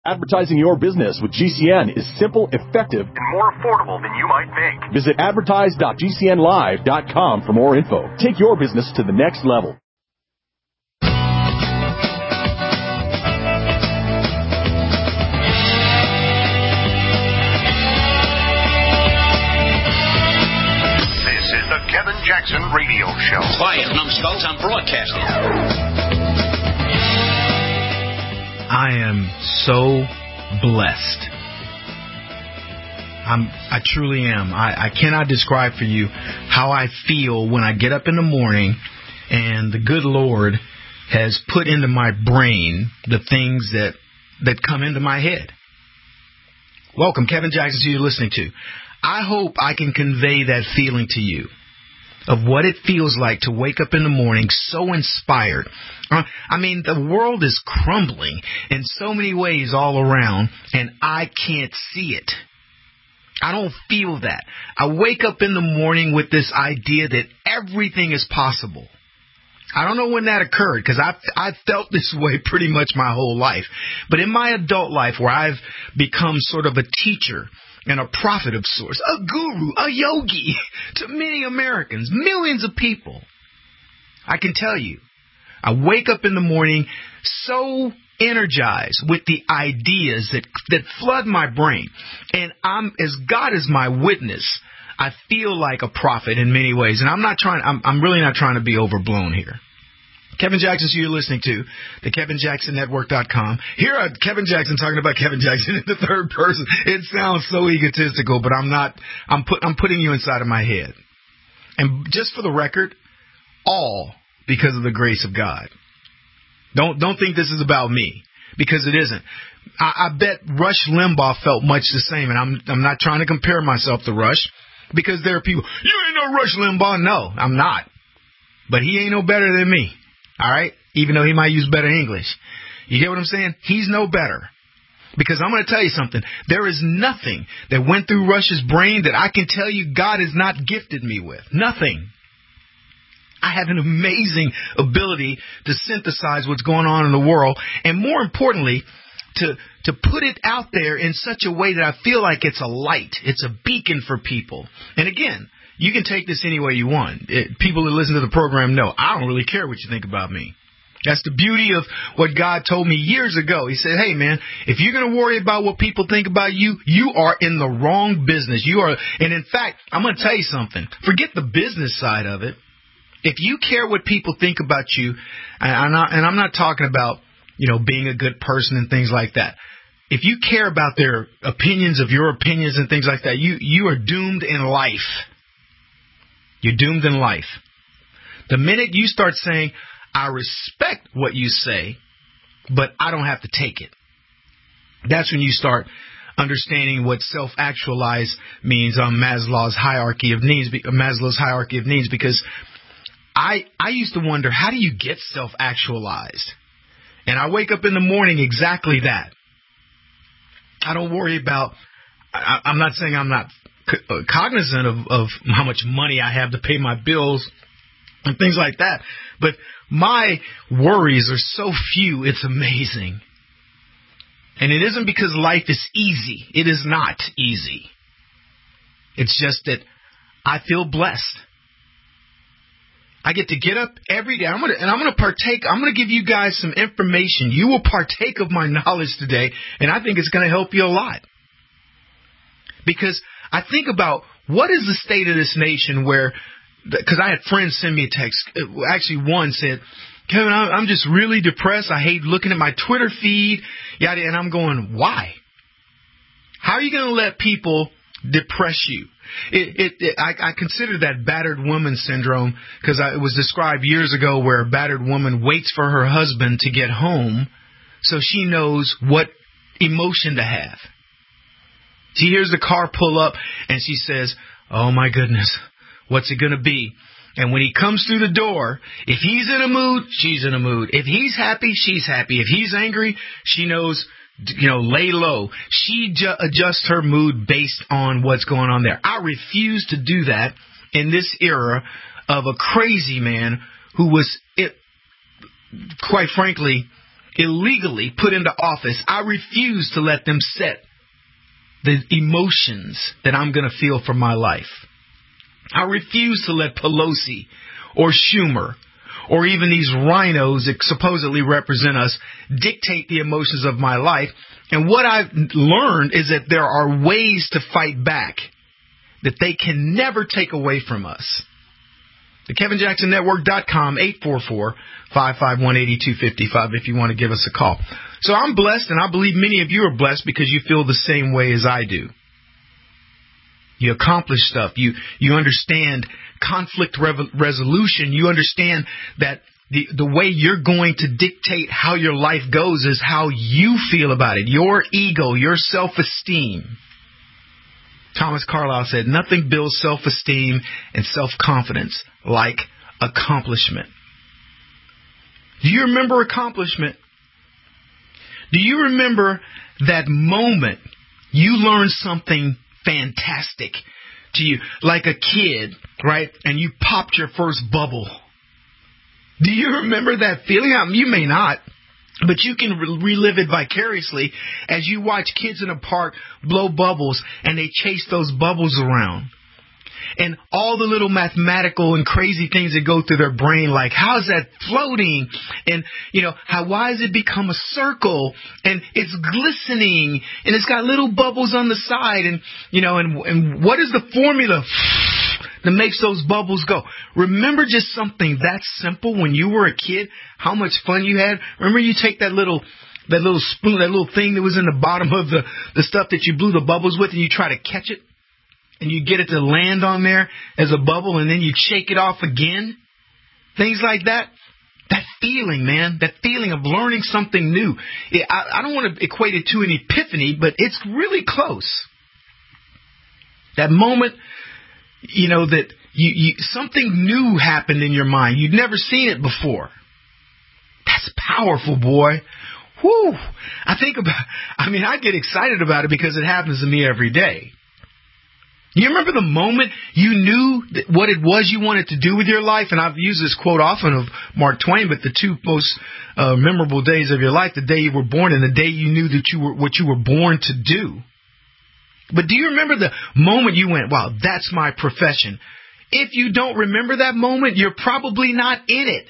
Advertising your business with GCN is simple, effective, and more affordable than you might think. Visit advertise.gcnlive.com for more info. Take your business to the next level. This is the Kevin Jackson Radio Show. Quiet, numbskulls, I'm broadcasting. I am so blessed. I truly am. I cannot describe for you how I feel when I get up in the morning and the good Lord has put into my brain the things that come into my head. Welcome, Kevin Jackson, who you're listening to. I hope I can convey that feeling to you of what it feels like to wake up in the morning so inspired. I mean, the world is crumbling in so many ways all around, and I can't see it. I don't feel that. I wake up in the morning with this idea that everything is possible. I don't know when that occurred, because I've felt this way pretty much my whole life. But in my adult life, where I've become sort of a teacher and a prophet of sorts, a guru, a yogi to many Americans, millions of people, I can tell you, I wake up in the morning so energized with the ideas that flood my brain. And as God is my witness, I feel like a prophet in many ways. And I'm really not trying to be overblown here. Kevin Jackson, who you're listening to, the KevinJacksonNetwork.com. Here, Kevin Jackson talking about Kevin Jackson in the third person. It sounds so egotistical, but I'm not. I'm putting you inside of my head. And just for the record, all because of the grace of God. Don't think this is about me, because it isn't. I bet Rush Limbaugh felt much the same, and I'm not trying to compare myself to Rush, because there are people, you ain't no Rush Limbaugh. No, I'm not. But he ain't no better than me. All right? Even though he might use better English. You get what I'm saying? He's no better. Because I'm going to tell you something. There is nothing that went through Rush's brain that I can tell you God has not gifted me with. Nothing. I have an amazing ability to synthesize what's going on in the world. And more importantly, to put it out there in such a way that I feel like it's a light. It's a beacon for people. And again, you can take this any way you want. People that listen to the program know I don't really care what you think about me. That's the beauty of what God told me years ago. He said, hey, man, if you're going to worry about what people think about you, you are in the wrong business. And in fact, I'm going to tell you something. Forget the business side of it. If you care what people think about you, and I'm not talking about, being a good person and things like that. If you care about their opinions of your opinions and things like that, you are doomed in life. You're doomed in life. The minute you start saying, I respect what you say, but I don't have to take it, that's when you start understanding what self-actualize means on Maslow's hierarchy of needs. Because I used to wonder, how do you get self-actualized? And I wake up in the morning exactly that. I don't worry about, I'm not saying I'm not cognizant of how much money I have to pay my bills and things like that. But my worries are so few, it's amazing. And it isn't because life is easy. It is not easy. It's just that I feel blessed. I get to get up every day. I'm going to partake. I'm going to give you guys some information. You will partake of my knowledge today, and I think it's going to help you a lot. Because I think about what is the state of this nation because I had friends send me a text. Actually, one said, Kevin, I'm just really depressed. I hate looking at my Twitter feed. Yada, and I'm going, why? How are you going to let people depress you? I consider that battered woman syndrome, because it was described years ago where a battered woman waits for her husband to get home so she knows what emotion to have. She hears the car pull up and she says, oh my goodness, what's it going to be? And when he comes through the door, if he's in a mood, she's in a mood. If he's happy, she's happy. If he's angry, she knows, lay low. She adjusts her mood based on what's going on there. I refuse to do that in this era of a crazy man who was, quite frankly, illegally put into office, I refuse to let them set the emotions that I'm going to feel for my life. I refuse to let Pelosi or Schumer or even these rhinos that supposedly represent us dictate the emotions of my life. And what I've learned is that there are ways to fight back that they can never take away from us. The KevinJacksonNetwork.com, 844-551-8255 if you want to give us a call. So I'm blessed, and I believe many of you are blessed because you feel the same way as I do. You accomplish stuff. You understand conflict resolution. You understand that the way you're going to dictate how your life goes is how you feel about it. Your ego, your self-esteem. Thomas Carlyle said, nothing builds self-esteem and self-confidence like accomplishment. Do you remember accomplishment? Do you remember that moment you learned something fantastic to you, like a kid, right? And you popped your first bubble. Do you remember that feeling? You may not, but you can relive it vicariously as you watch kids in a park blow bubbles and they chase those bubbles around. And all the little mathematical and crazy things that go through their brain, like how's that floating? And, why has it become a circle? And it's glistening and it's got little bubbles on the side. And, and what is the formula that makes those bubbles go? Remember just something that simple when you were a kid, how much fun you had? Remember you take that little spoon, that little thing that was in the bottom of the stuff that you blew the bubbles with, and you try to catch it? And you get it to land on there as a bubble, and then you shake it off again. Things like that. That feeling, man. That feeling of learning something new. I don't want to equate it to an epiphany, but it's really close. That moment, that you something new happened in your mind. You'd never seen it before. That's powerful, boy. Whew. I get excited about it because it happens to me every day. You remember the moment you knew what it was you wanted to do with your life? And I've used this quote often of Mark Twain, but the two most memorable days of your life, the day you were born and the day you knew that what you were born to do. But do you remember the moment you went, wow, that's my profession? If you don't remember that moment, you're probably not in it.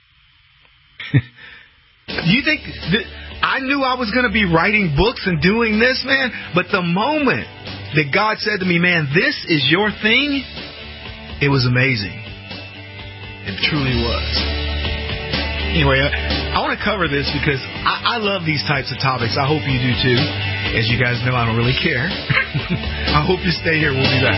You think that I knew I was going to be writing books and doing this, man? But the moment that God said to me, man, this is your thing, it was amazing. It truly was. Anyway, I want to cover this because I love these types of topics. I hope you do too. As you guys know, I don't really care. I hope you stay here. We'll be back.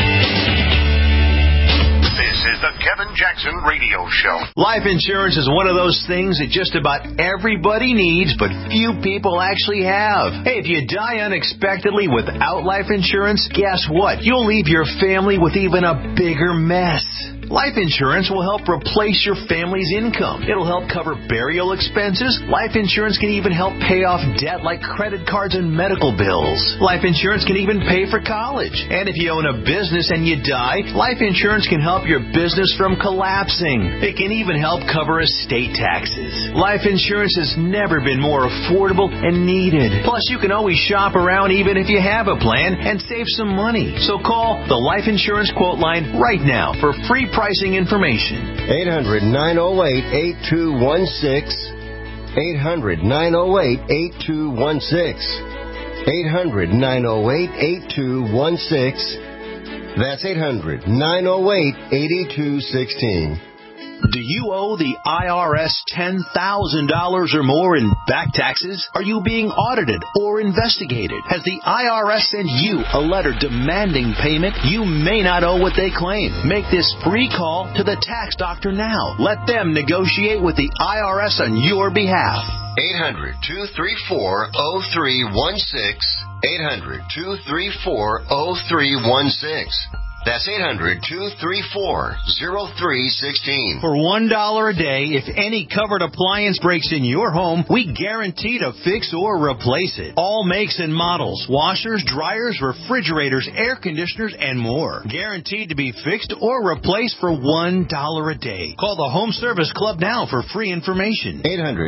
This is the Kevin Jackson Radio Show. Life insurance is one of those things that just about everybody needs, but few people actually have. Hey, if you die unexpectedly without life insurance, guess what? You'll leave your family with even a bigger mess. Life insurance will help replace your family's income. It'll help cover burial expenses. Life insurance can even help pay off debt like credit cards and medical bills. Life insurance can even pay for college. And if you own a business and you die, life insurance can help your business from collapsing. It can even help cover estate taxes. Life insurance has never been more affordable and needed. Plus, you can always shop around even if you have a plan and save some money. So call the Life Insurance Quote Line right now for free pricing information. 800-908-8216. 800-908-8216. 800-908-8216. That's 800-908-8216. Do you owe the IRS $10,000 or more in back taxes? Are you being audited or investigated? Has the IRS sent you a letter demanding payment? You may not owe what they claim. Make this free call to the tax doctor now. Let them negotiate with the IRS on your behalf. 800-234-0316. 800-234-0316. That's 800-234-0316. For $1 a day, if any covered appliance breaks in your home, we guarantee to fix or replace it. All makes and models, washers, dryers, refrigerators, air conditioners, and more. Guaranteed to be fixed or replaced for $1 a day. Call the Home Service Club now for free information.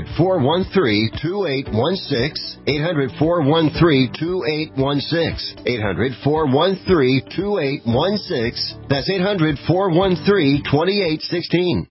800-413-2816. 800-413-2816. 800-413-2816. That's 800-413-2816.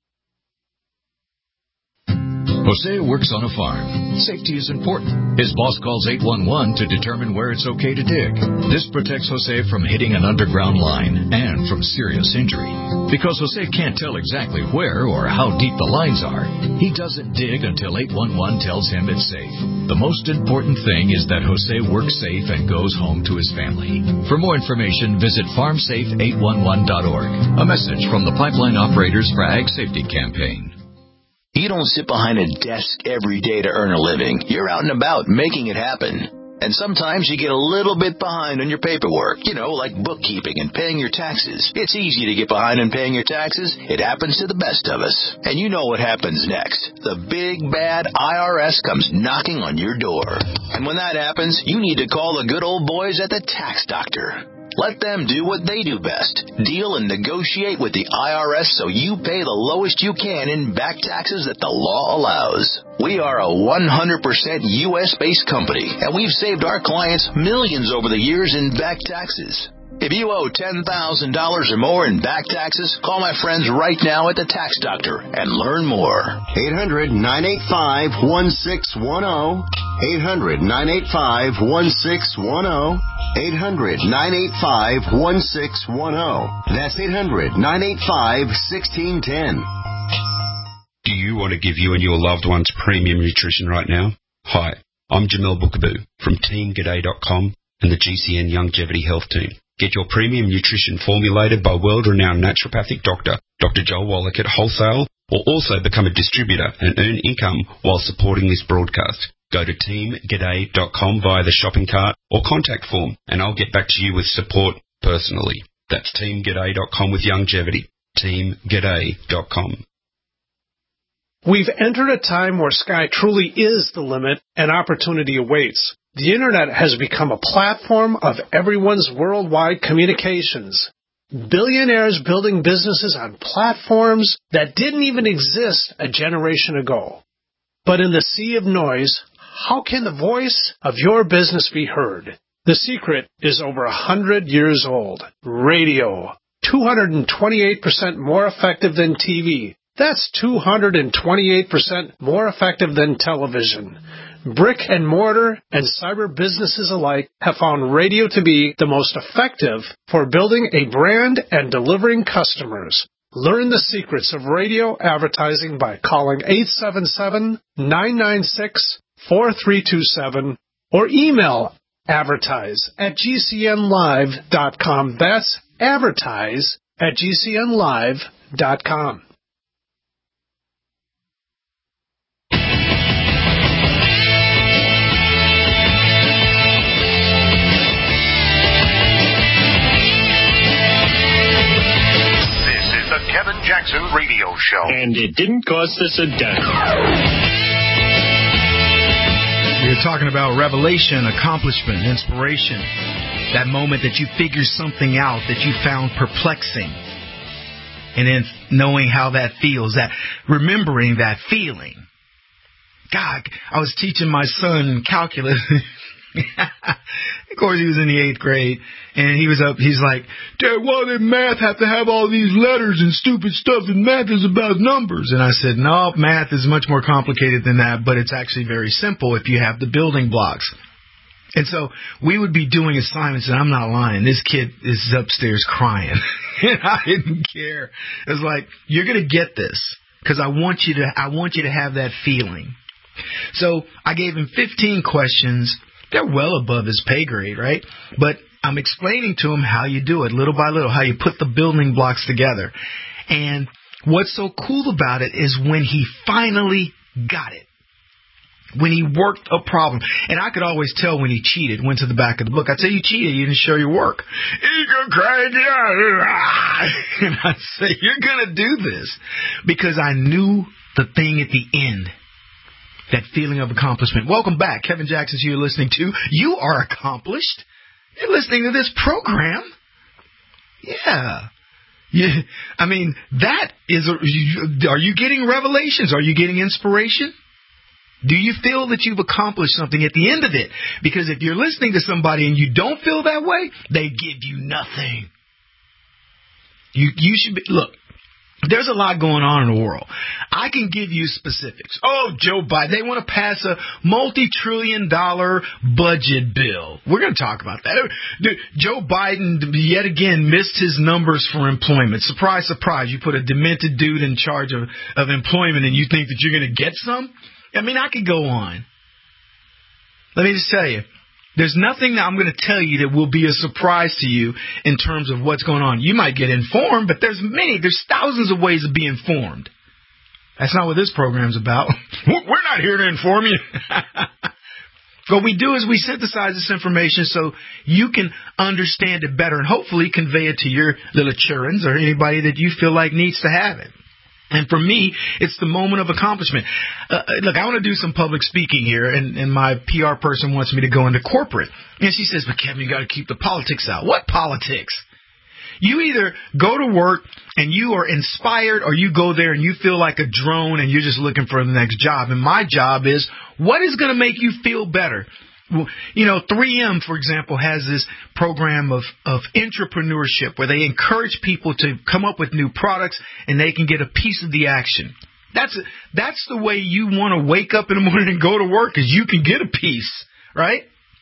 Jose works on a farm. Safety is important. His boss calls 811 to determine where it's okay to dig. This protects Jose from hitting an underground line and from serious injury. Because Jose can't tell exactly where or how deep the lines are, he doesn't dig until 811 tells him it's safe. The most important thing is that Jose works safe and goes home to his family. For more information, visit farmsafe811.org. A message from the Pipeline Operators for Ag Safety Campaign. You don't sit behind a desk every day to earn a living. You're out and about making it happen. And sometimes you get a little bit behind on your paperwork, like bookkeeping and paying your taxes. It's easy to get behind on paying your taxes. It happens to the best of us. And you know what happens next. The big, bad IRS comes knocking on your door. And when that happens, you need to call the good old boys at the Tax Doctor. Let them do what they do best. Deal and negotiate with the IRS so you pay the lowest you can in back taxes that the law allows. We are a 100% U.S.-based company, and we've saved our clients millions over the years in back taxes. If you owe $10,000 or more in back taxes, call my friends right now at the Tax Doctor and learn more. 800-985-1610. 800-985-1610. 800-985-1610. That's 800-985-1610. Do you want to give you and your loved ones premium nutrition right now? Hi, I'm Jamel Bookaboo from TeamGaday.com and the GCN Longevity Health Team. Get your premium nutrition formulated by world-renowned naturopathic doctor, Dr. Joel Wallach at Wholesale, or also become a distributor and earn income while supporting this broadcast. Go to teamgaday.com via the shopping cart or contact form, and I'll get back to you with support personally. That's teamgaday.com with longevity. teamgaday.com. We've entered a time where sky truly is the limit and opportunity awaits. The Internet has become a platform of everyone's worldwide communications. Billionaires building businesses on platforms that didn't even exist a generation ago. But in the sea of noise, how can the voice of your business be heard? The secret is over 100 years old. Radio. 228% more effective than TV. That's 228% more effective than television. Brick and mortar and cyber businesses alike have found radio to be the most effective for building a brand and delivering customers. Learn the secrets of radio advertising by calling 877-996-4327 or email advertise@gcnlive.com. That's advertise@gcnlive.com. The Kevin Jackson Radio Show. And it didn't cost us a dime. You're talking about revelation, accomplishment, inspiration. That moment that you figure something out that you found perplexing. And then knowing how that feels, that remembering that feeling. God, I was teaching my son calculus. Of course, he was in the 8th grade, and he was up. He's like, Dad, why did math have to have all these letters and stupid stuff? And math is about numbers. And I said, no, math is much more complicated than that, but it's actually very simple if you have the building blocks. And so we would be doing assignments, and I'm not lying. This kid is upstairs crying, and I didn't care. It was like, you're going to get this because I want you to have that feeling. So I gave him 15 questions. They're well above his pay grade, right? But I'm explaining to him how you do it, little by little, how you put the building blocks together. And what's so cool about it is when he finally got it. when he worked a problem. And I could always tell when he cheated, went to the back of the book. I'd say, you cheated, you didn't show your work. He'd go crazy. And I'd say, you're going to do this. Because I knew the thing at the end. That feeling of accomplishment. Welcome back. Kevin Jackson's here listening to You Are Accomplished. You're listening to this program. Yeah. I mean, that is, are you getting revelations? Are you getting inspiration? Do you feel that you've accomplished something at the end of it? Because if you're listening to somebody and you don't feel that way, they give you nothing. You should be, look, there's a lot going on in the world. I can give you specifics. Oh, Joe Biden, they want to pass a multi-trillion-dollar budget bill. We're going to talk about that. Joe Biden, yet again, missed his numbers for employment. Surprise, surprise. You put a demented dude in charge of employment and you think that you're going to get some? I mean, I could go on. Let me just tell you. There's nothing that I'm going to tell you that will be a surprise to you in terms of what's going on. You might get informed, but there's thousands of ways to be informed. That's not what this program's about. We're not here to inform you. What we do is we synthesize this information so you can understand it better and hopefully convey it to your little children or anybody that you feel like needs to have it. And for me, it's the moment of accomplishment. Look, I want to do some public speaking here, and my PR person wants me to go into corporate. And she says, but Kevin, you got to keep the politics out. What politics? You either go to work and you are inspired, or you go there and you feel like a drone and you're just looking for the next job. And my job is, what is going to make you feel better? You know, 3M, for example, has this program of entrepreneurship where they encourage people to come up with new products and they can get a piece of the action. That's the way you want to wake up in the morning and go to work, is you can get a piece, right?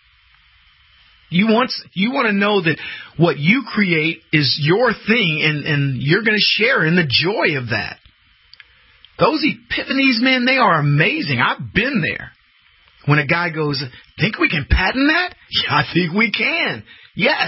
You want to know that what you create is your thing and you're going to share in the joy of that. Those epiphanies, man, they are amazing. I've been there. When a guy goes, think we can patent that? Yeah, I think we can. Yes.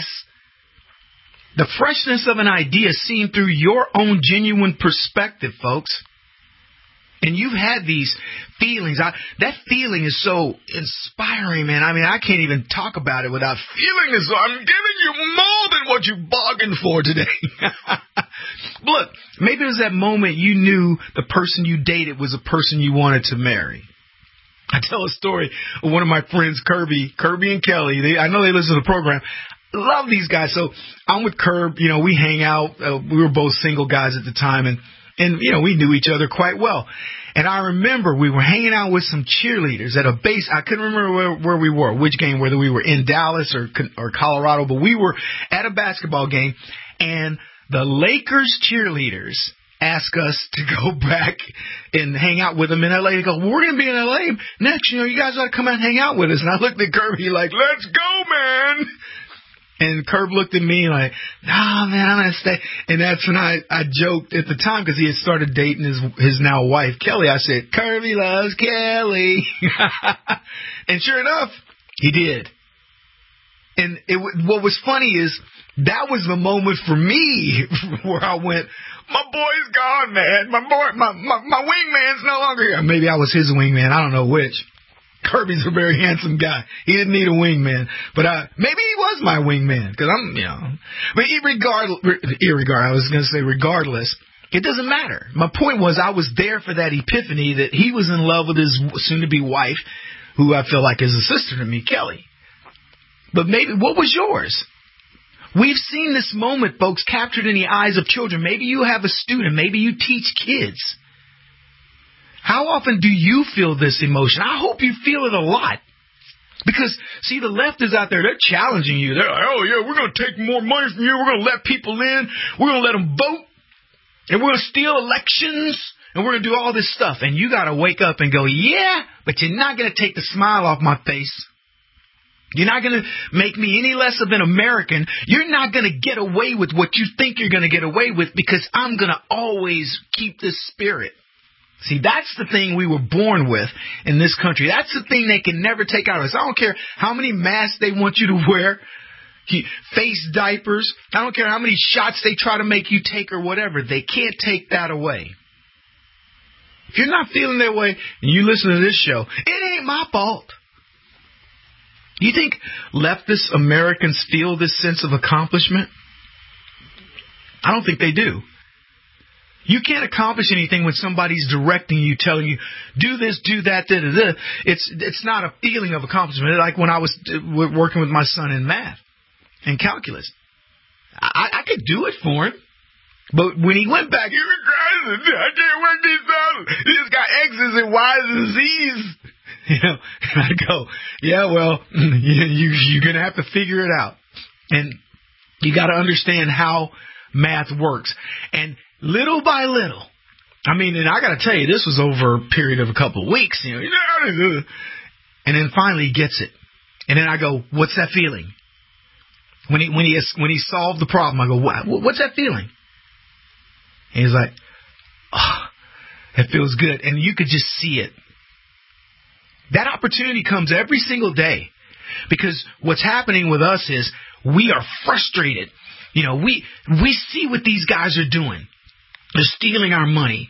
The freshness of an idea seen through your own genuine perspective, folks. And you've had these feelings. That feeling is so inspiring, man. I mean, I can't even talk about it without feeling as though I'm giving you more than what you bargained for today. Look, maybe it was that moment you knew the person you dated was a person you wanted to marry. I tell a story of one of my friends, Kirby and Kelly. I know they listen to the program. Love these guys. So I'm with Kirb. You know, we hang out. We were both single guys at the time, and you know, we knew each other quite well. And I remember we were hanging out with some cheerleaders at a base. I couldn't remember where we were, which game, whether we were in Dallas or Colorado, but we were at a basketball game, and the Lakers cheerleaders ask us to go back and hang out with them in L.A. They go, well, we're going to be in L.A. next. You know, you guys ought to come out and hang out with us. And I looked at Kirby like, let's go, man. And Kirby looked at me like, nah, man, I'm going to stay. And that's when I joked at the time, because he had started dating his now wife, Kelly. I said, Kirby loves Kelly. And sure enough, he did. And what was funny is that was the moment for me where I went, my boy's gone, man. My wingman's no longer here. Maybe I was his wingman. I don't know which. Kirby's a very handsome guy. He didn't need a wingman. But maybe he was my wingman. Because I'm, you know. But regardless, it doesn't matter. My point was, I was there for that epiphany that he was in love with his soon-to-be wife, who I feel like is a sister to me, Kelly. But maybe, what was yours? We've seen this moment, folks, captured in the eyes of children. Maybe you have a student. Maybe you teach kids. How often do you feel this emotion? I hope you feel it a lot. Because, see, the left is out there. They're challenging you. They're like, oh, yeah, we're going to take more money from you. We're going to let people in. We're going to let them vote. And we're going to steal elections. And we're going to do all this stuff. And you got to wake up and go, yeah, but you're not going to take the smile off my face. You're not going to make me any less of an American. You're not going to get away with what you think you're going to get away with, because I'm going to always keep this spirit. See, that's the thing we were born with in this country. That's the thing they can never take out of us. I don't care how many masks they want you to wear, face diapers. I don't care how many shots they try to make you take or whatever. They can't take that away. If you're not feeling that way and you listen to this show, it ain't my fault. You think leftist Americans feel this sense of accomplishment? I don't think they do. You can't accomplish anything when somebody's directing you, telling you, do this, do that, da-da-da. It's not a feeling of accomplishment. Like when I was working with my son in math and calculus. I could do it for him. But when he went back, I can't work these out. He's got X's and Y's and Z's. You know, and I go, yeah, well, you're going to have to figure it out. And you got to understand how math works. And little by little, I mean, and I got to tell you, this was over a period of a couple of weeks, you know, and then finally he gets it. And then I go, what's that feeling? When he solved the problem, I go, what's that feeling? And he's like, oh, it feels good. And you could just see it. That opportunity comes every single day, because what's happening with us is we are frustrated. You know, we see what these guys are doing. They're stealing our money.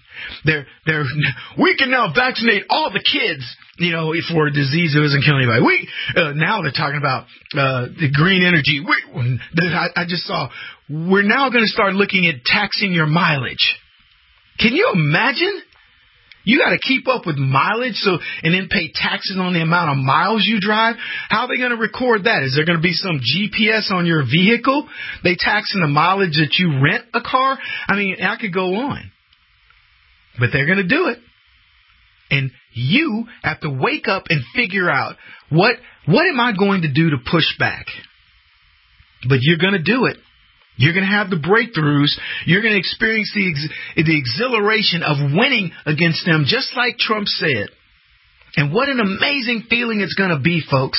We can now vaccinate all the kids, you know, for a disease that doesn't kill anybody. Now they're talking about the green energy. I just saw we're now going to start looking at taxing your mileage. Can you imagine? You got to keep up with mileage, and then pay taxes on the amount of miles you drive. How are they going to record that? Is there going to be some GPS on your vehicle? They taxing the mileage that you rent a car? I mean, I could go on. But they're going to do it. And you have to wake up and figure out, what am I going to do to push back? But you're going to do it. You're going to have the breakthroughs. You're going to experience the exhilaration of winning against them, just like Trump said. And what an amazing feeling it's going to be, folks.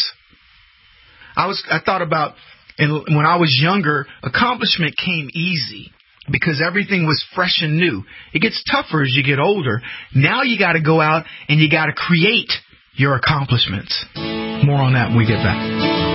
I thought about, when I was younger, accomplishment came easy because everything was fresh and new. It gets tougher as you get older. Now you got to go out and you got to create your accomplishments. More on that when we get back.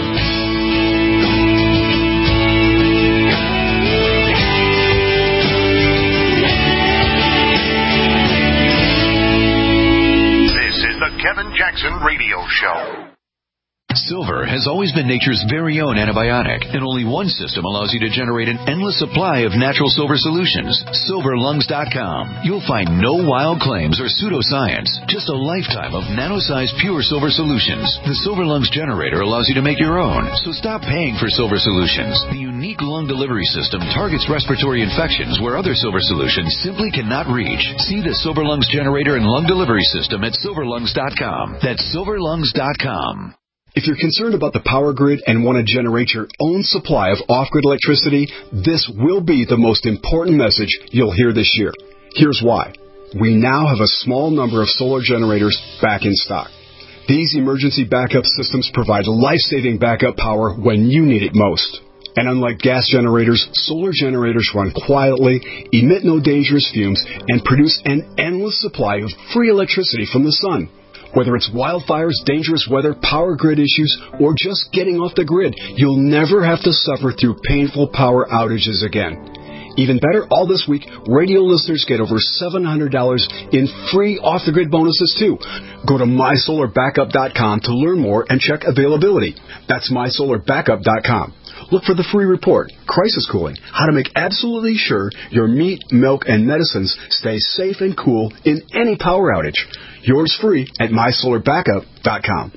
The Kevin Jackson Radio Show. Silver has always been nature's very own antibiotic, and only one system allows you to generate an endless supply of natural silver solutions. SilverLungs.com. You'll find no wild claims or pseudoscience, just a lifetime of nano-sized pure silver solutions. The Silver Lungs generator allows you to make your own, so stop paying for silver solutions. The unique lung delivery system targets respiratory infections where other silver solutions simply cannot reach. See the Silver Lungs generator and lung delivery system at SilverLungs.com. That's SilverLungs.com. If you're concerned about the power grid and want to generate your own supply of off-grid electricity, this will be the most important message you'll hear this year. Here's why. We now have a small number of solar generators back in stock. These emergency backup systems provide life-saving backup power when you need it most. And unlike gas generators, solar generators run quietly, emit no dangerous fumes, and produce an endless supply of free electricity from the sun. Whether it's wildfires, dangerous weather, power grid issues, or just getting off the grid, you'll never have to suffer through painful power outages again. Even better, all this week, radio listeners get over $700 in free off-the-grid bonuses, too. Go to MySolarBackup.com to learn more and check availability. That's MySolarBackup.com. Look for the free report, Crisis Cooling, how to make absolutely sure your meat, milk, and medicines stay safe and cool in any power outage. Yours free at MySolarBackup.com.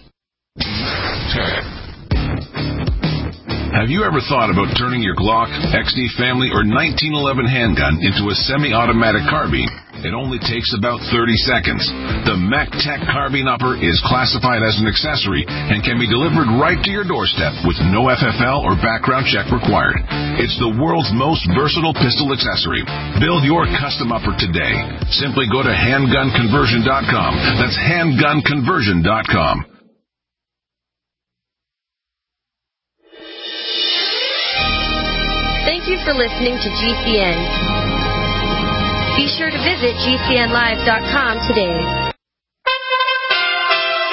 Have you ever thought about turning your Glock, XD Family, or 1911 handgun into a semi-automatic carbine? It only takes about 30 seconds. The MacTech Carbine Upper is classified as an accessory and can be delivered right to your doorstep with no FFL or background check required. It's the world's most versatile pistol accessory. Build your custom upper today. Simply go to handgunconversion.com. That's handgunconversion.com. Thank you for listening to GCN. Be sure to visit GCNlive.com today.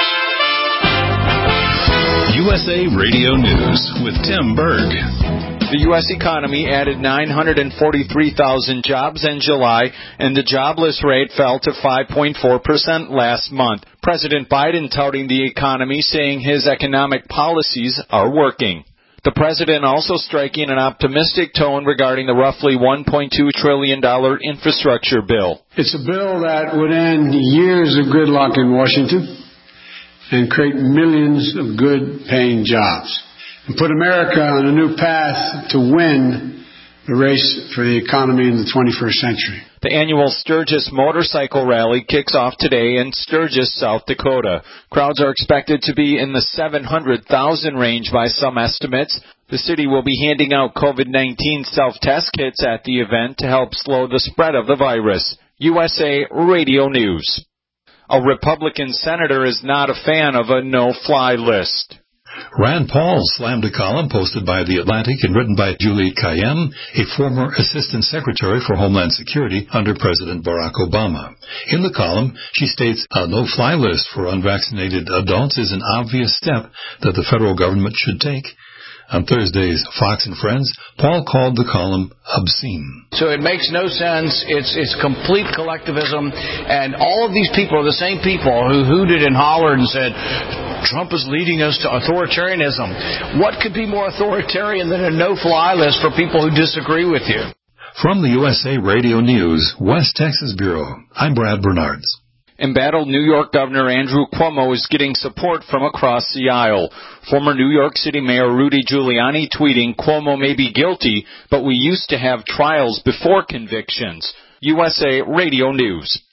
USA Radio News with Tim Berg. The U.S. economy added 943,000 jobs in July, and the jobless rate fell to 5.4% last month. President Biden touting the economy, saying his economic policies are working. The president also striking an optimistic tone regarding the roughly $1.2 trillion infrastructure bill. It's a bill that would end years of gridlock in Washington and create millions of good-paying jobs and put America on a new path to win the race for the economy in the 21st century. The annual Sturgis Motorcycle Rally kicks off today in Sturgis, South Dakota. Crowds are expected to be in the 700,000 range by some estimates. The city will be handing out COVID-19 self-test kits at the event to help slow the spread of the virus. USA Radio News. A Republican senator is not a fan of a no-fly list. Rand Paul slammed a column posted by The Atlantic and written by Julie Kayyem, a former Assistant Secretary for Homeland Security under President Barack Obama. In the column, she states a no-fly list for unvaccinated adults is an obvious step that the federal government should take. On Thursday's Fox and Friends, Paul called the column obscene. So it makes no sense. It's complete collectivism. And all of these people are the same people who hooted and hollered and said, Trump is leading us to authoritarianism. What could be more authoritarian than a no-fly list for people who disagree with you? From the USA Radio News, West Texas Bureau, I'm Brad Bernards. Embattled New York Governor Andrew Cuomo is getting support from across the aisle. Former New York City Mayor Rudy Giuliani tweeting, Cuomo may be guilty, but we used to have trials before convictions. USA Radio News.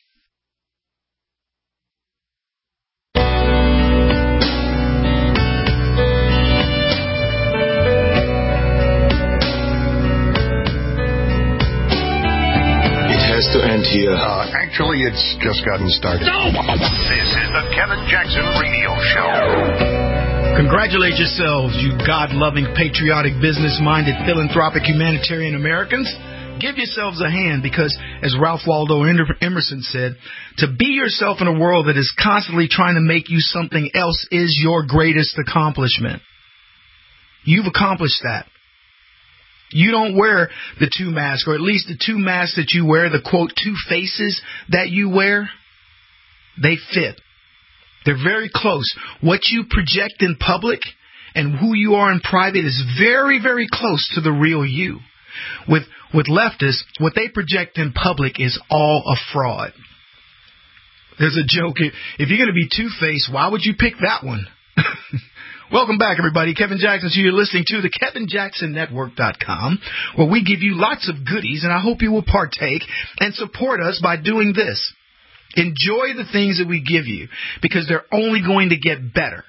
To end here. Actually, it's just gotten started. No! This is the Kevin Jackson Radio Show. Congratulate yourselves, you God-loving, patriotic, business-minded, philanthropic, humanitarian Americans. Give yourselves a hand because, as Ralph Waldo Emerson said, to be yourself in a world that is constantly trying to make you something else is your greatest accomplishment. You've accomplished that. You don't wear the two masks, or at least the two masks that you wear, the, quote, two faces that you wear, they fit. They're very close. What you project in public and who you are in private is very, very close to the real you. With leftists, what they project in public is all a fraud. There's a joke. If you're going to be two-faced, why would you pick that one? Welcome back, everybody. Kevin Jackson. So you're listening to the KevinJacksonNetwork.com, where we give you lots of goodies, and I hope you will partake and support us by doing this. Enjoy the things that we give you, because they're only going to get better.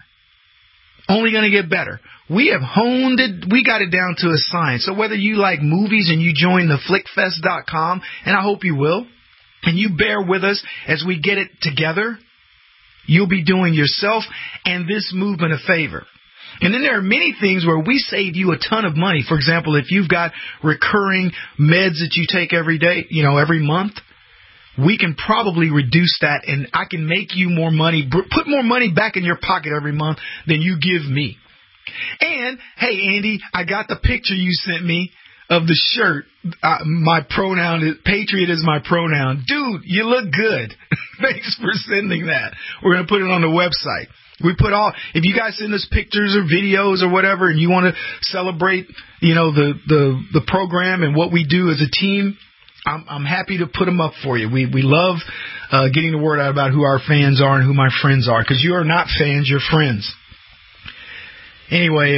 Only going to get better. We have honed it. We got it down to a science. So whether you like movies and you join the FlickFest.com, and I hope you will, and you bear with us as we get it together, you'll be doing yourself and this movement a favor. And then there are many things where we save you a ton of money. For example, if you've got recurring meds that you take every day, every month, we can probably reduce that, and I can make you more money, put more money back in your pocket every month than you give me. And, hey, Andy, I got the picture you sent me of the shirt. My pronoun is Patriot is my pronoun. Dude, you look good. Thanks for sending that. We're going to put it on the website. We put if you guys send us pictures or videos or whatever, and you want to celebrate, the program and what we do as a team, I'm happy to put them up for you. We love getting the word out about who our fans are and who my friends are, because you are not fans, you're friends. Anyway,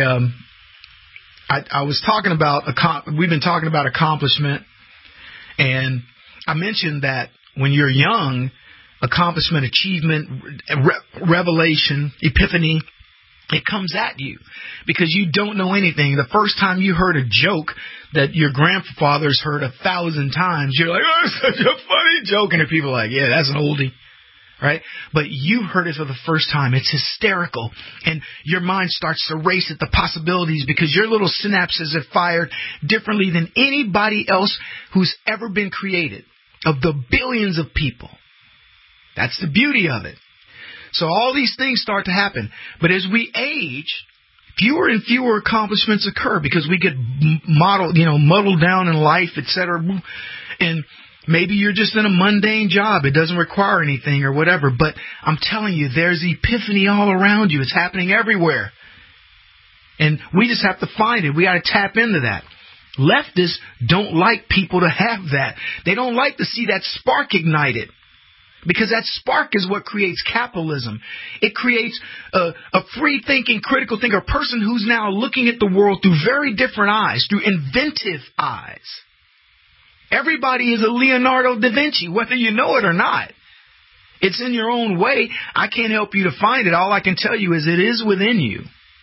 I was talking about, we've been talking about accomplishment, and I mentioned that when you're young, accomplishment, achievement, revelation, epiphany, it comes at you because you don't know anything. The first time you heard a joke that your grandfather's heard 1,000 times, you're like, oh, it's such a funny joke. And there are people like, yeah, that's an oldie. Right? But you heard it for the first time. It's hysterical. And your mind starts to race at the possibilities because your little synapses have fired differently than anybody else who's ever been created, of the billions of people. That's the beauty of it. So all these things start to happen. But as we age, fewer and fewer accomplishments occur because we get muddled down in life, etc. And maybe you're just in a mundane job. It doesn't require anything or whatever. But I'm telling you, there's epiphany all around you. It's happening everywhere. And we just have to find it. We got to tap into that. Leftists don't like people to have that. They don't like to see that spark ignited. Because that spark is what creates capitalism. It creates a free-thinking, critical thinker, a person who's now looking at the world through very different eyes, through inventive eyes. Everybody is a Leonardo da Vinci, whether you know it or not. It's in your own way. I can't help you to find it. All I can tell you is it is within you.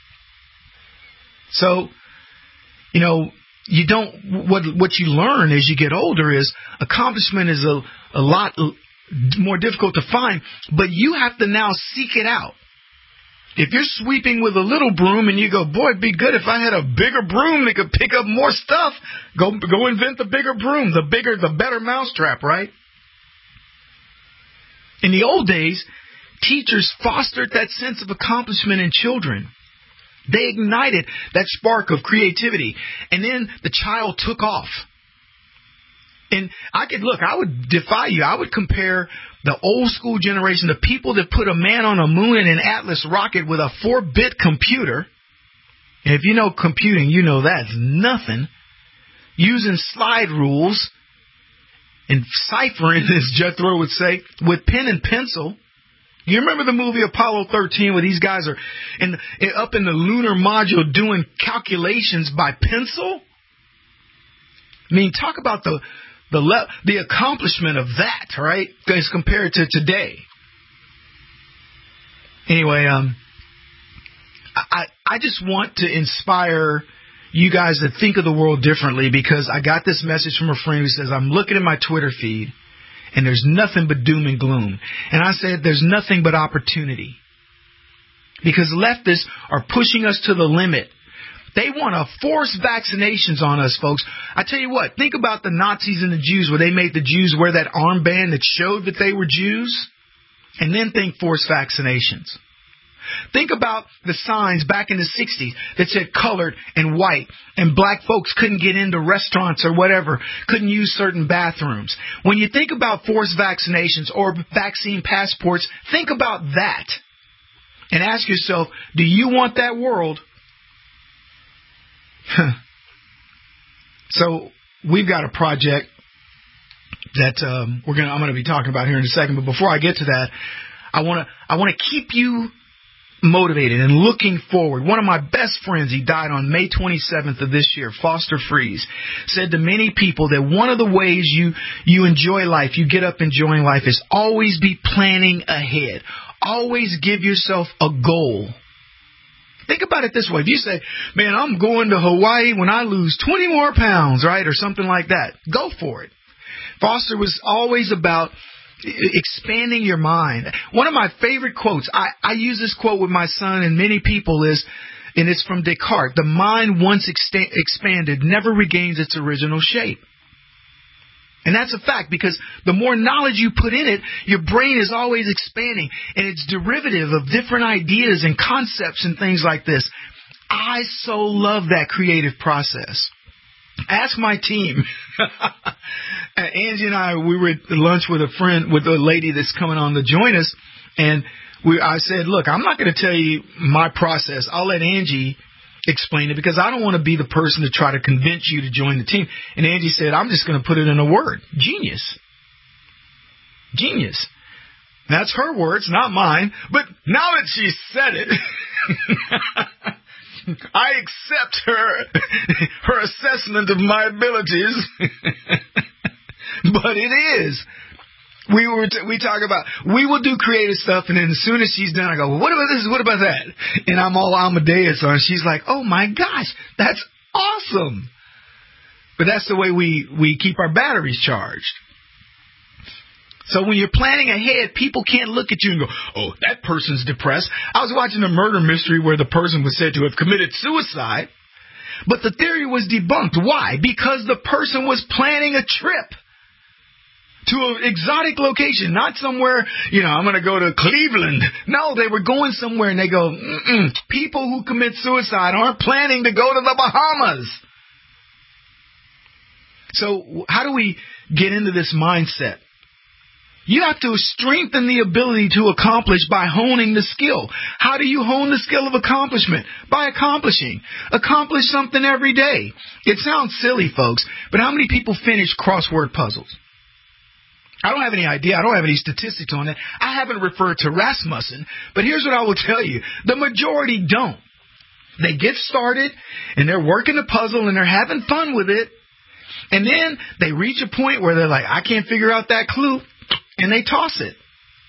So, you don't. What you learn as you get older is accomplishment is a lot more difficult to find, but you have to now seek it out. If you're sweeping with a little broom and you go, boy, it'd be good if I had a bigger broom that could pick up more stuff, go invent the bigger broom, the better mousetrap, right? In the old days, teachers fostered that sense of accomplishment in children. They ignited that spark of creativity, and then the child took off. And I would defy you. I would compare the old school generation, the people that put a man on a moon in an Atlas rocket with a 4-bit computer. And if you know computing, you know that's nothing. Using slide rules and ciphering, as Jethro would say, with pen and pencil. You remember the movie Apollo 13 where these guys are up in the lunar module doing calculations by pencil? I mean, talk about the accomplishment of that, right, as compared to today. Anyway, I just want to inspire you guys to think of the world differently, because I got this message from a friend who says, I'm looking at my Twitter feed and there's nothing but doom and gloom. And I said, there's nothing but opportunity. Because leftists are pushing us to the limit. They want to force vaccinations on us, folks. I tell you what, think about the Nazis and the Jews, where they made the Jews wear that armband that showed that they were Jews. And then think forced vaccinations. Think about the signs back in the 60s that said colored and white, and black folks couldn't get into restaurants or whatever, couldn't use certain bathrooms. When you think about forced vaccinations or vaccine passports, think about that. And ask yourself, do you want that world? So we've got a project that I'm going to be talking about here in a second. But before I get to that, I want to keep you motivated and looking forward. One of my best friends, he died on May 27th of this year, Foster Freeze, said to many people that one of the ways you enjoy life, you get up enjoying life, is always be planning ahead. Always give yourself a goal. Think about it this way. If you say, man, I'm going to Hawaii when I lose 20 more pounds, right, or something like that, go for it. Foster was always about expanding your mind. One of my favorite quotes, I use this quote with my son and many people, and it's from Descartes: the mind once expanded never regains its original shape. And that's a fact, because the more knowledge you put in it, your brain is always expanding, and it's derivative of different ideas and concepts and things like this. I so love that creative process. Ask my team. Angie and I, we were at lunch with a lady that's coming on to join us, and I said, look, I'm not going to tell you my process. I'll let Angie explain it, because I don't want to be the person to try to convince you to join the team. And Angie said, I'm just going to put it in a word: genius. Genius. That's her words, not mine. But now that she said it, I accept her assessment of my abilities. But it is. We talk about, we will do creative stuff, and then as soon as she's done, I go, well, what about this? What about that? And I'm all Amadeus on. She's like, oh my gosh, that's awesome. But that's the way we keep our batteries charged. So when you're planning ahead, people can't look at you and go, oh, that person's depressed. I was watching a murder mystery where the person was said to have committed suicide, but the theory was debunked. Why? Because the person was planning a trip. to an exotic location, not somewhere, I'm going to go to Cleveland. No, they were going somewhere, and they go, people who commit suicide aren't planning to go to the Bahamas. So how do we get into this mindset? You have to strengthen the ability to accomplish by honing the skill. How do you hone the skill of accomplishment? By accomplishing. Accomplish something every day. It sounds silly, folks, but how many people finish crossword puzzles? I don't have any idea. I don't have any statistics on it. I haven't referred to Rasmussen, but here's what I will tell you. The majority don't. They get started, and they're working the puzzle, and they're having fun with it, and then they reach a point where they're like, I can't figure out that clue, and they toss it.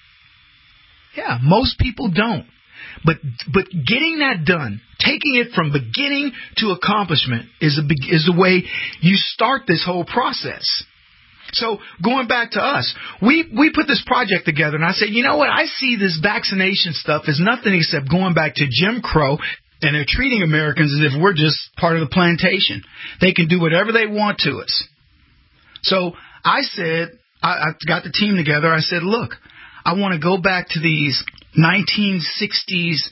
Yeah, most people don't. But getting that done, taking it from beginning to accomplishment is the way you start this whole process. So going back to us, we put this project together, and I said, you know what? I see this vaccination stuff as nothing except going back to Jim Crow, and they're treating Americans as if we're just part of the plantation. They can do whatever they want to us. So I said, I got the team together. I said, look, I want to go back to these 1960s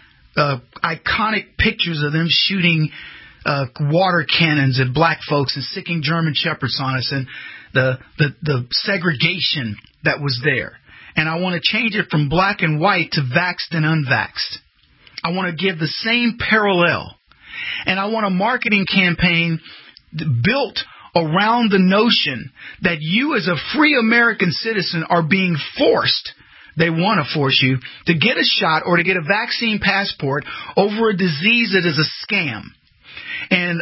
iconic pictures of them shooting water cannons at black folks and sicking German shepherds on us, and the segregation that was there. And I want to change it from black and white to vaxxed and unvaxxed. I want to give the same parallel. And I want a marketing campaign built around the notion that you as a free American citizen are being forced, they want to force you, to get a shot or to get a vaccine passport over a disease that is a scam. And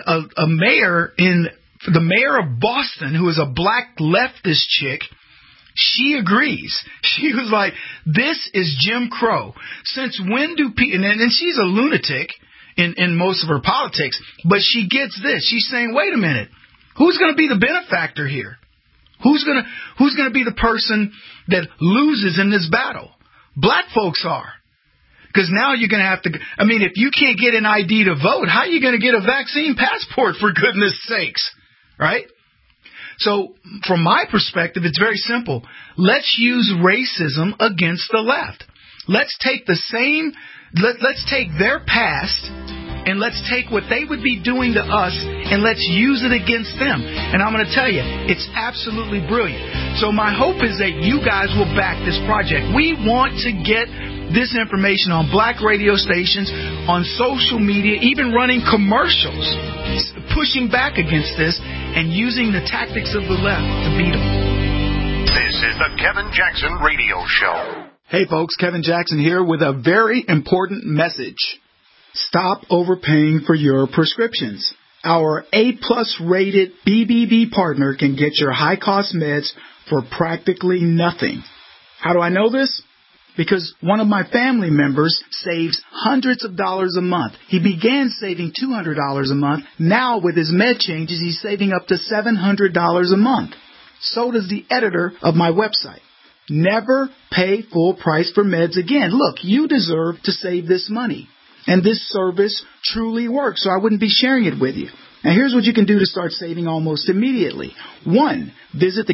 the mayor of Boston, who is a black leftist chick, she agrees. She was like, this is Jim Crow. Since when do people... And she's a lunatic in most of her politics, but she gets this. She's saying, wait a minute. Who's going to be the benefactor here? Who's going to be the person that loses in this battle? Black folks are. Because now you're going to have to... if you can't get an ID to vote, how are you going to get a vaccine passport, for goodness sakes? Right? So, from my perspective, it's very simple. Let's use racism against the left. Let's take let's take their past, and let's take what they would be doing to us, and let's use it against them. And I'm going to tell you, it's absolutely brilliant. So my hope is that you guys will back this project. We want to get this information on black radio stations, on social media, even running commercials, pushing back against this and using the tactics of the left to beat them. This is the Kevin Jackson Radio Show. Hey folks, Kevin Jackson here with a very important message. Stop overpaying for your prescriptions. Our A-plus rated BBB partner can get your high-cost meds for practically nothing. How do I know this? Because one of my family members saves hundreds of dollars a month. He began saving $200 a month. Now, with his med changes, he's saving up to $700 a month. So does the editor of my website. Never pay full price for meds again. Look, you deserve to save this money. And this service truly works, so I wouldn't be sharing it with you. Now, here's what you can do to start saving almost immediately. 1, visit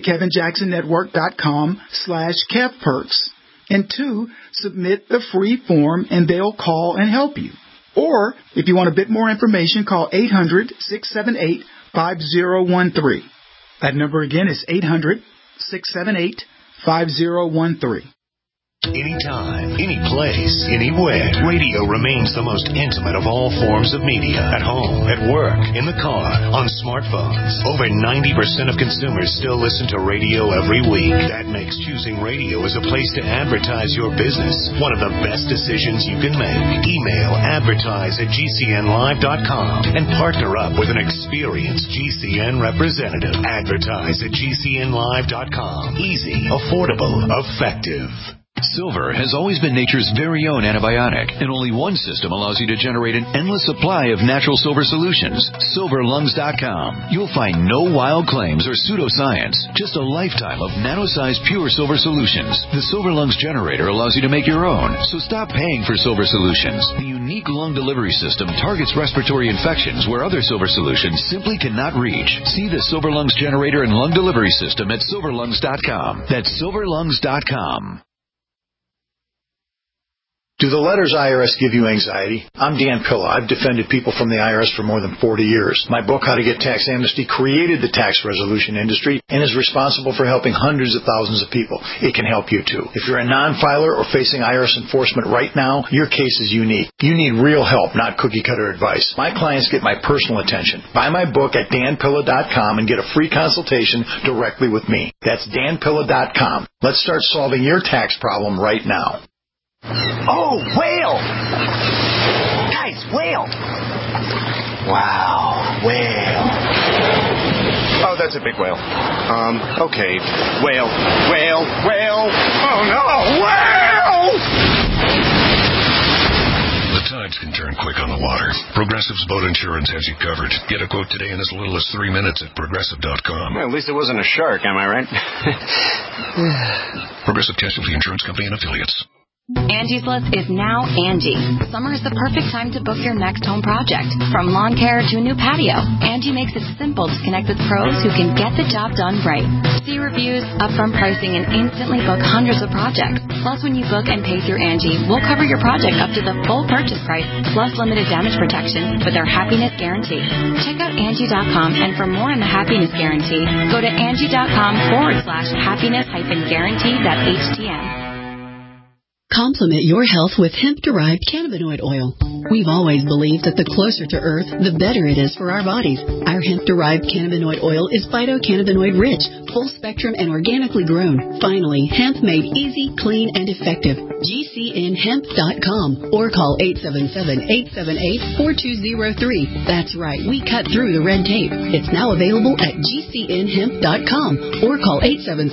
thekevinjacksonnetwork.com/KevPerks. And 2, submit the free form and they'll call and help you. Or, if you want a bit more information, call 800-678-5013. That number again is 800-678-5013. Anytime, any place, anywhere, radio remains the most intimate of all forms of media. At home, at work, in the car, on smartphones. Over 90% of consumers still listen to radio every week. That makes choosing radio as a place to advertise your business one of the best decisions you can make. Email advertise@gcnlive.com and partner up with an experienced GCN representative. Advertise@gcnlive.com. Easy, affordable, effective. Silver has always been nature's very own antibiotic, and only one system allows you to generate an endless supply of natural silver solutions. SilverLungs.com. You'll find no wild claims or pseudoscience, just a lifetime of nano-sized pure silver solutions. The Silver Lungs generator allows you to make your own, so stop paying for silver solutions. The unique lung delivery system targets respiratory infections where other Silver solutions simply cannot reach. See the Silver Lungs generator and lung delivery system at silverlungs.com. That's silverlungs.com. Do the letters IRS give you anxiety? I'm Dan Pilla. I've defended people from the IRS for more than 40 years. My book, How to Get Tax Amnesty, created the tax resolution industry and is responsible for helping hundreds of thousands of people. It can help you too. If you're a non-filer or facing IRS enforcement right now, your case is unique. You need real help, not cookie-cutter advice. My clients get my personal attention. Buy my book at danpilla.com and get a free consultation directly with me. That's danpilla.com. Let's start solving your tax problem right now. Oh, whale! Guys, whale! Wow, whale. Oh, that's a big whale. Okay. Whale. Oh, no, whale! The tides can turn quick on the water. Progressive's boat insurance has you covered. Get a quote today in as little as 3 minutes at Progressive.com. Well, at least it wasn't a shark, am I right? Progressive Casualty Insurance Company and Affiliates. Angie's List is now Angie. Summer is the perfect time to book your next home project. From lawn care to a new patio, Angie makes it simple to connect with pros who can get the job done right. See reviews, upfront pricing, and instantly book hundreds of projects. Plus, when you book and pay through Angie, we'll cover your project up to the full purchase price, plus limited damage protection with our Happiness Guarantee. Check out Angie.com, and for more on the Happiness Guarantee, go to Angie.com/happiness-guarantee.htm. Complement your health with hemp-derived cannabinoid oil. We've always believed that the closer to Earth, the better it is for our bodies. Our hemp-derived cannabinoid oil is phytocannabinoid-rich, full-spectrum, and organically grown. Finally, hemp made easy, clean, and effective. GCNhemp.com or call 877-878-4203. That's right, we cut through the red tape. It's now available at GCNhemp.com or call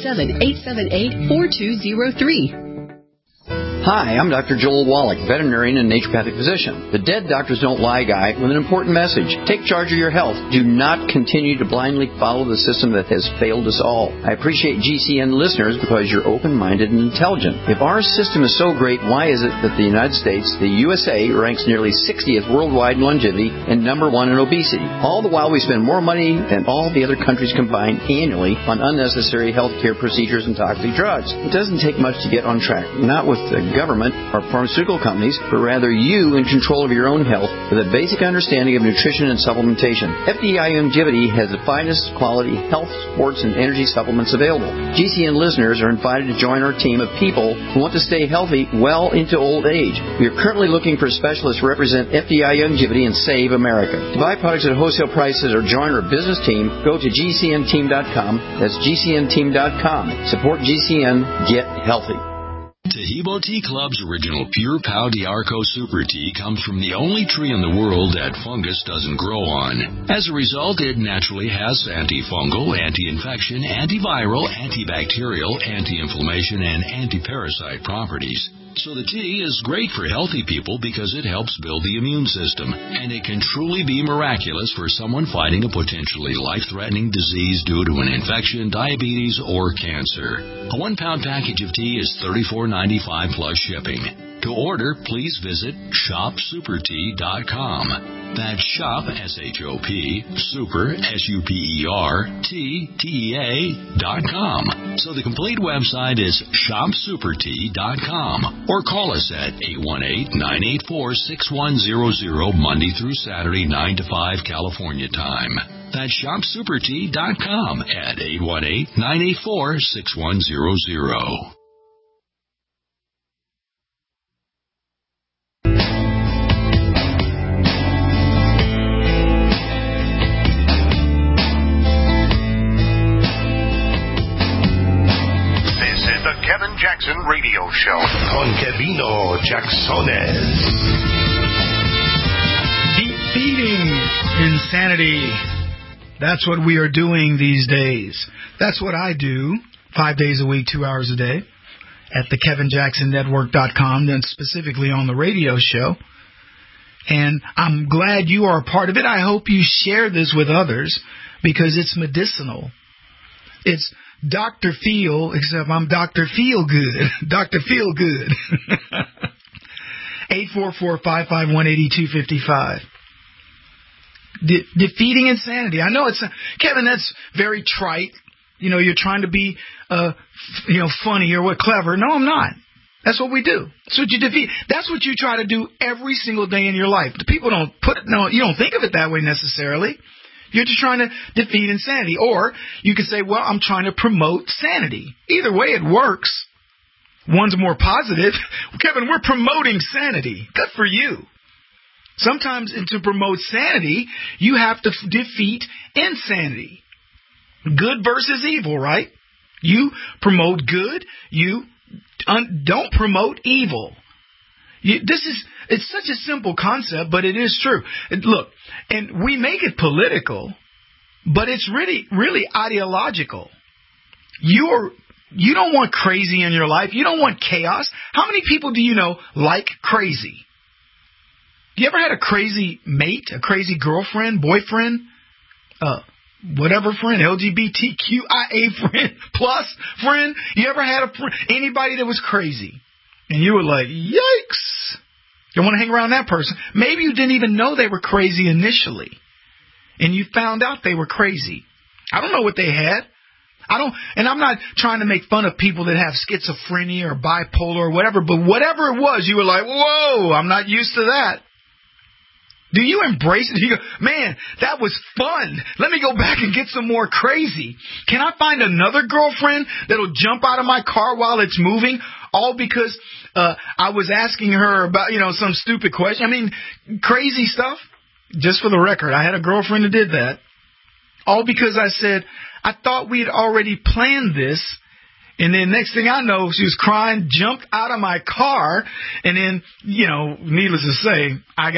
877-878-4203. Hi, I'm Dr. Joel Wallach, veterinarian and naturopathic physician. The Dead Doctors Don't Lie guy with an important message. Take charge of your health. Do not continue to blindly follow the system that has failed us all. I appreciate GCN listeners because you're open-minded and intelligent. If our system is so great, why is it that the United States, the USA, ranks nearly 60th worldwide in longevity and number 1 in obesity? All the while we spend more money than all the other countries combined annually on unnecessary healthcare procedures and toxic drugs. It doesn't take much to get on track. Not with the government or pharmaceutical companies, but rather you in control of your own health with a basic understanding of nutrition and supplementation. FDI Longevity has the finest quality health, sports, and energy supplements available. GCN listeners are invited to join our team of people who want to stay healthy well into old age. We are currently looking for specialists to represent FDI Longevity and Save America. To buy products at wholesale prices or join our business team, go to GCNteam.com. That's GCNteam.com. Support GCN. Get healthy. Tahibo Tea Club's original Pure Pau D'Arco Super Tea comes from the only tree in the world that fungus doesn't grow on. As a result, it naturally has antifungal, anti-infection, antiviral, antibacterial, anti-inflammation, and anti-parasite properties. So the tea is great for healthy people because it helps build the immune system, and it can truly be miraculous for someone fighting a potentially life-threatening disease due to an infection, diabetes, or cancer. A 1-pound package of tea is $34.95 plus shipping. To order, please visit shopsupertea.com. That's shop, S-H-O-P, super, S-U-P-E-R, T-T-E-A.com. So the complete website is shopsupertea.com. Or call us at 818-984-6100 Monday through Saturday, 9 to 5 California time. That's shopsupertea.com at 818-984-6100. Kevin Jackson Radio Show. Con Kevino Jacksones. Defeating insanity. That's what we are doing these days. That's what I do 5 days a week, 2 hours a day at the KevinJacksonNetwork.com, then specifically on the radio show. And I'm glad you are a part of it. I hope you share this with others because it's medicinal. It's Dr. Feel, except I'm Dr. Feel Good. Dr. Feel Good. 844-551-8255. Defeating insanity. I know Kevin, that's very trite. You're trying to be, funny or clever. No, I'm not. That's what we do. That's what you defeat. That's what you try to do every single day in your life. The people you don't think of it that way necessarily. You're just trying to defeat insanity. Or you could say, well, I'm trying to promote sanity. Either way, it works. One's more positive. Kevin, we're promoting sanity. Good for you. Sometimes to promote sanity, you have to defeat insanity. Good versus evil, right? You promote good. You don't promote evil. It's such a simple concept, but it is true. Look, and we make it political, but it's really ideological. You don't want crazy in your life. You don't want chaos. How many people do you know like crazy? You ever had a crazy mate, a crazy girlfriend, boyfriend, whatever friend, LGBTQIA friend, plus friend? You ever had anybody that was crazy? And you were like, yikes. You want to hang around that person. Maybe you didn't even know they were crazy initially. And you found out they were crazy. I don't know what they had. And I'm not trying to make fun of people that have schizophrenia or bipolar or whatever, but whatever it was, you were like, whoa, I'm not used to that. Do you embrace it? You go, man, that was fun. Let me go back and get some more crazy. Can I find another girlfriend that'll jump out of my car while it's moving? All because I was asking her about, some stupid question. I mean, crazy stuff. Just for the record, I had a girlfriend that did that. All because I said, I thought we had already planned this. And then next thing I know, she was crying, jumped out of my car, and then, needless to say,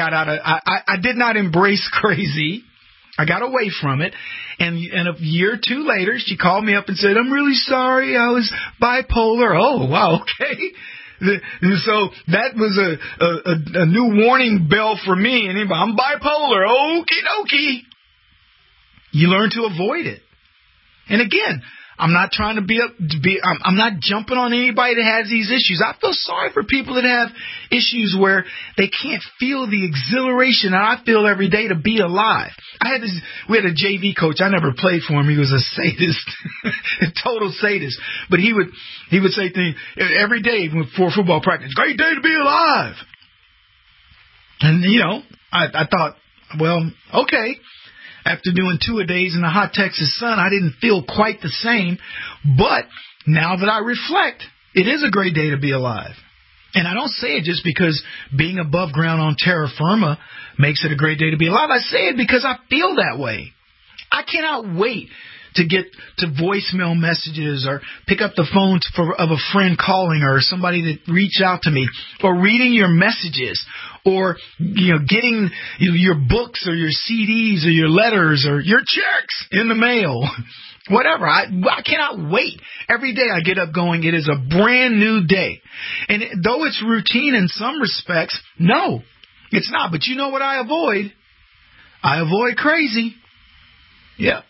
I did not embrace crazy. I got away from it. And a year or two later, she called me up and said, I'm really sorry, I was bipolar. Oh, wow, okay. So that was a new warning bell for me. And I'm bipolar. Okie dokie. You learn to avoid it. And again, I'm not trying to I'm not jumping on anybody that has these issues. I feel sorry for people that have issues where they can't feel the exhilaration that I feel every day to be alive. We had a JV coach. I never played for him. He was a sadist, a total sadist. But he would say things every day before football practice, great day to be alive. And, I thought, well, okay. After doing 2-a-days in the hot Texas sun, I didn't feel quite the same. But now that I reflect, it is a great day to be alive. And I don't say it just because being above ground on terra firma makes it a great day to be alive. I say it because I feel that way. I cannot wait to get to voicemail messages or pick up the phone of a friend calling or somebody that reached out to me, or reading your messages, or getting your books or your CDs or your letters or your checks in the mail. Whatever. I cannot wait. Every day I get up going, it is a brand new day. And though it's routine in some respects, no, it's not. But you know what I avoid? I avoid crazy. Yeah.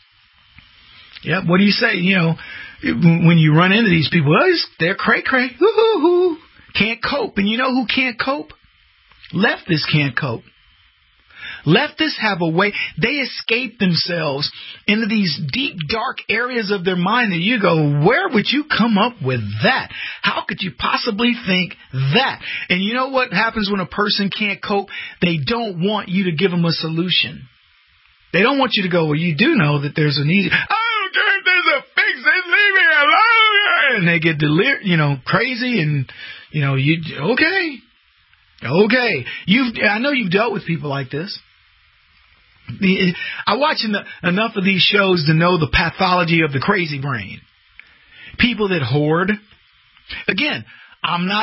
Yeah, what do you say? When you run into these people, they're cray-cray. Hoo-hoo-hoo. Can't cope. And you know who can't cope? Leftists can't cope. Leftists have a way. They escape themselves into these deep, dark areas of their mind that you go, where would you come up with that? How could you possibly think that? And you know what happens when a person can't cope? They don't want you to give them a solution. They don't want you to go, well, you do know that there's an easy... there's a fix it, leave me alone. And they get crazy, and okay. I know you've dealt with people like this. I watch enough of these shows to know the pathology of the crazy brain. People that hoard. Again, I'm not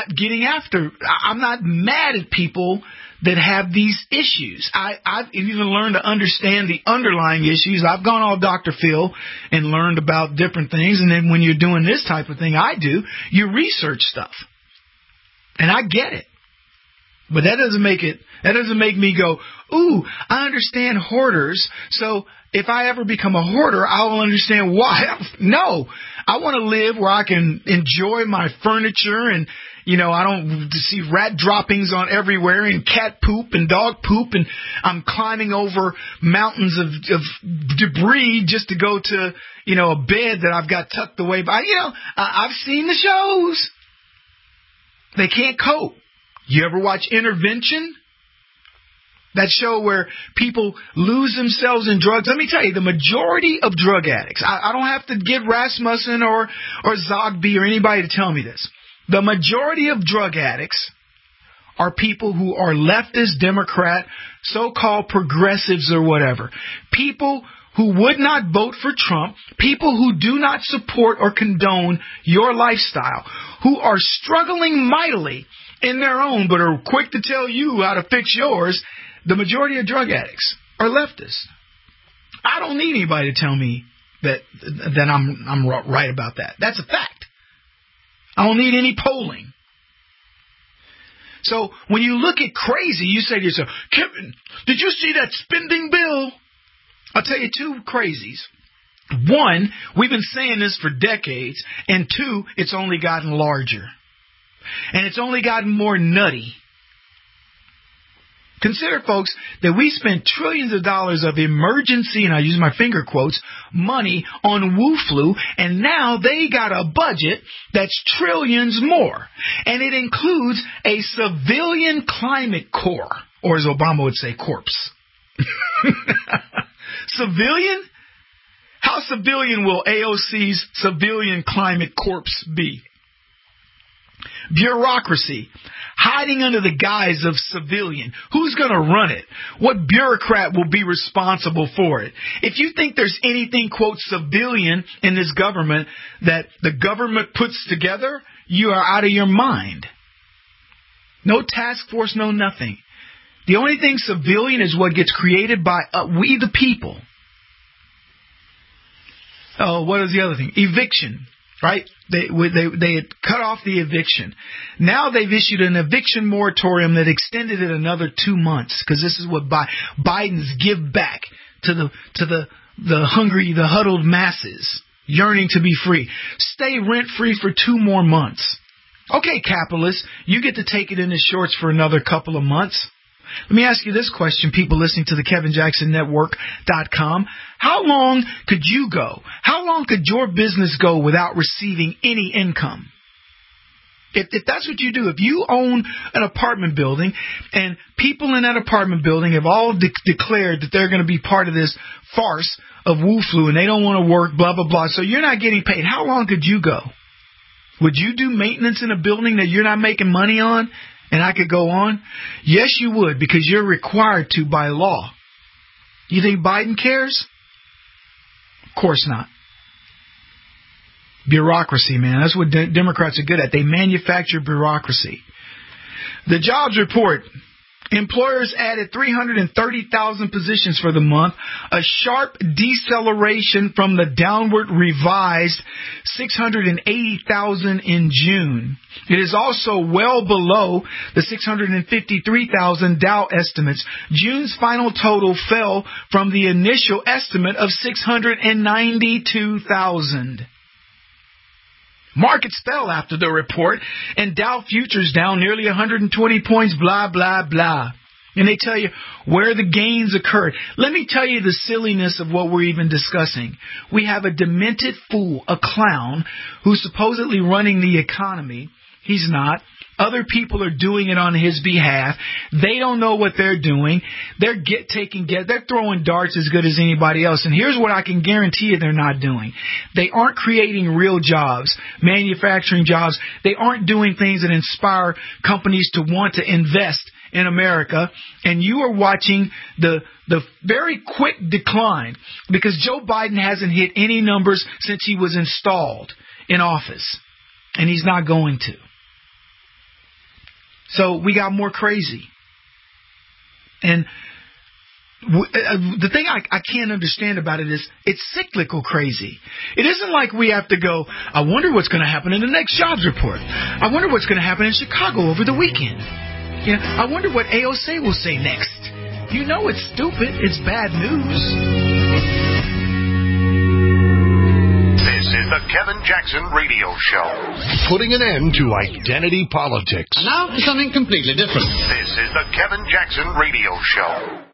mad at people that have these issues. I've even learned to understand the underlying issues. I've gone all Dr. Phil and learned about different things. And then when you're doing this type of thing you research stuff. And I get it. But that doesn't make me go, ooh, I understand hoarders. So if I ever become a hoarder, I will understand why. No, I want to live where I can enjoy my furniture and, I don't see rat droppings on everywhere and cat poop and dog poop, and I'm climbing over mountains of debris just to go to, a bed that I've got tucked away by. I've seen the shows. They can't cope. You ever watch Intervention? That show where people lose themselves in drugs. Let me tell you, the majority of drug addicts, I don't have to get Rasmussen or Zogby or anybody to tell me this. The majority of drug addicts are people who are leftist, Democrat, so-called progressives or whatever. People who would not vote for Trump, people who do not support or condone your lifestyle, who are struggling mightily in their own but are quick to tell you how to fix yours. The majority of drug addicts are leftists. I don't need anybody to tell me that I'm right about that. That's a fact. I don't need any polling. So when you look at crazy, you say to yourself, Kevin, did you see that spending bill? I'll tell you two crazies. One, we've been saying this for decades, and two, it's only gotten larger. And it's only gotten more nutty. Consider, folks, that we spent trillions of dollars of emergency, and I use my finger quotes, money on Wu-Flu, and now they got a budget that's trillions more. And it includes a civilian climate corps, or as Obama would say, corpse. Civilian? How civilian will AOC's civilian climate corps be? Bureaucracy. Hiding under the guise of civilian. Who's going to run it? What bureaucrat will be responsible for it? If you think there's anything, quote, civilian in this government that the government puts together, you are out of your mind. No task force, no nothing. The only thing civilian is what gets created by we the people. Oh, what is the other thing? Eviction. Right? They had cut off the eviction. Now they've issued an eviction moratorium that extended it another 2 months, because this is what Biden's give back to the hungry, the huddled masses yearning to be free. Stay rent free for 2 more months. Okay, capitalists, you get to take it in the shorts for another couple of months. Let me ask you this question, people listening to the KevinJacksonNetwork.com. How long could you go? How long could your business go without receiving any income? If that's what you do, if you own an apartment building and people in that apartment building have all declared that they're going to be part of this farce of Wu-Flu and they don't want to work, blah, blah, blah, so you're not getting paid, how long could you go? Would you do maintenance in a building that you're not making money on? And I could go on? Yes, you would, because you're required to by law. You think Biden cares? Of course not. Bureaucracy, man. That's what Democrats are good at. They manufacture bureaucracy. The jobs report. Employers added 330,000 positions for the month, a sharp deceleration from the downward revised 680,000 in June. It is also well below the 653,000 Dow estimates. June's final total fell from the initial estimate of 692,000. Markets fell after the report, and Dow futures down nearly 120 points, blah, blah, blah. And they tell you where the gains occurred. Let me tell you the silliness of what we're even discussing. We have a demented fool, a clown, who's supposedly running the economy. He's not. Other people are doing it on his behalf. They don't know what they're doing. They're throwing darts as good as anybody else. And here's what I can guarantee you they're not doing. They aren't creating real jobs, manufacturing jobs. They aren't doing things that inspire companies to want to invest in America. And you are watching the very quick decline because Joe Biden hasn't hit any numbers since he was installed in office. And he's not going to. So we got more crazy. And the thing I can't understand about it is it's cyclical crazy. It isn't like we have to go, I wonder what's going to happen in the next jobs report. I wonder what's going to happen in Chicago over the weekend. You know, I wonder what AOC will say next. You know it's stupid. It's bad news. This is the Kevin Jackson Radio Show. Putting an end to identity politics. And now for something completely different. This is the Kevin Jackson Radio Show.